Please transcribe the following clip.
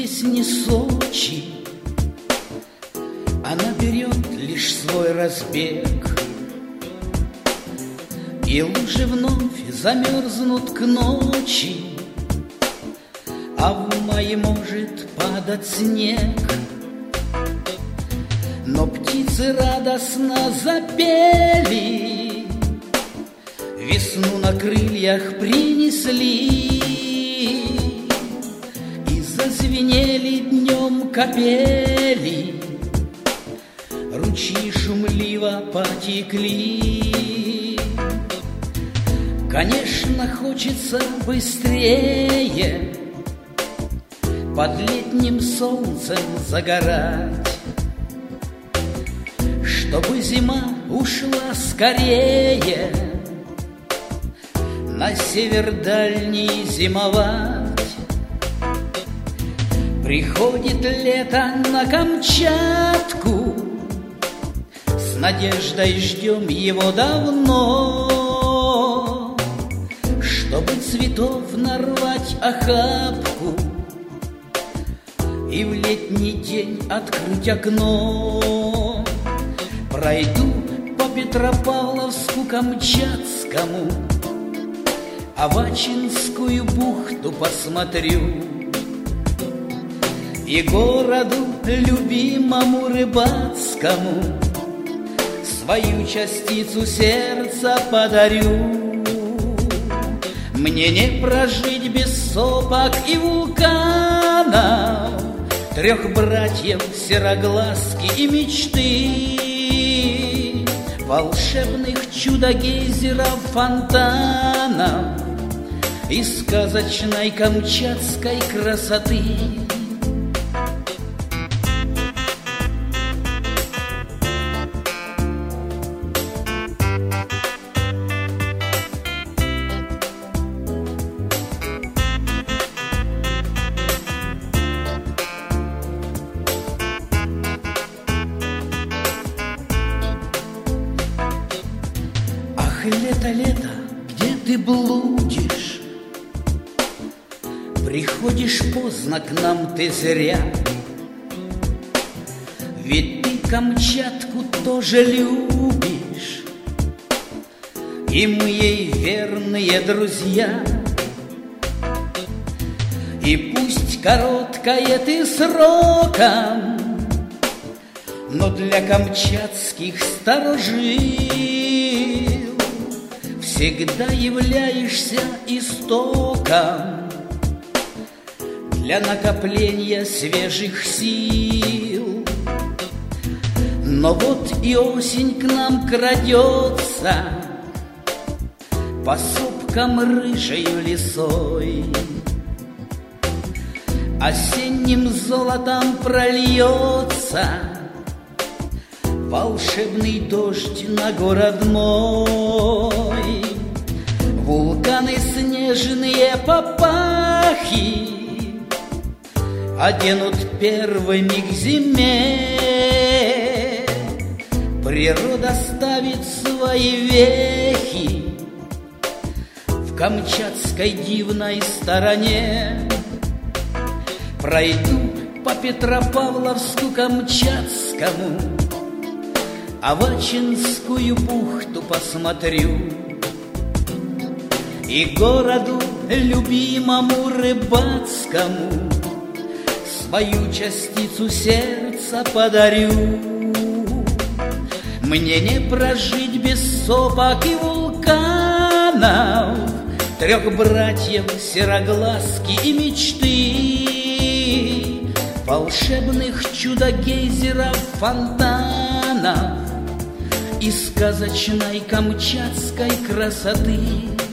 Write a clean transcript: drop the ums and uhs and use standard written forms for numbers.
здесь не Сочи, она берет лишь свой разбег, и лужи вновь замерзнут к ночи, а в мае может падать снег. Но птицы радостно запели, весну на крыльях принесли, и зазвенели днем капели, ручьи шумливо потекли. Конечно, хочется быстрее под летним солнцем загорать, чтобы зима ушла скорее на север дальний зимовать. Приходит лето на Камчатку, с надеждой ждем его давно, чтобы цветов нарвать охапку и в летний день открыть окно. Пройду по Петропавловску-Камчатскому, Авачинскую бухту посмотрю, и городу любимому рыбацкому свою частицу сердца подарю. Мне не прожить без сопок и вулканов, трех братьев Сероглазки и мечты, волшебных чудо-гейзеров, фонтанов и сказочной камчатской красоты. Лето, лето, где ты блудишь? Приходишь поздно к нам ты зря, ведь ты Камчатку тоже любишь, и мы ей верные друзья. И пусть короткое ты сроком, но для камчатских старожил всегда являешься истоком для накопления свежих сил. Но вот и осень к нам крадется по сопкам рыжею лисой, осенним золотом прольется волшебный дождь на город мой. Вулканы снежные папахи оденут первыми к зиме. Природа ставит свои вехи в камчатской дивной стороне. Пройду по Петропавловску-Камчатскому, Авачинскую бухту посмотрю, и городу любимому рыбацкому свою частицу сердца подарю. Мне не прожить без сопок и вулканов, трех братьев Сероглазки и мечты, волшебных чудо-гейзеров, фонтанов и сказочной камчатской красоты.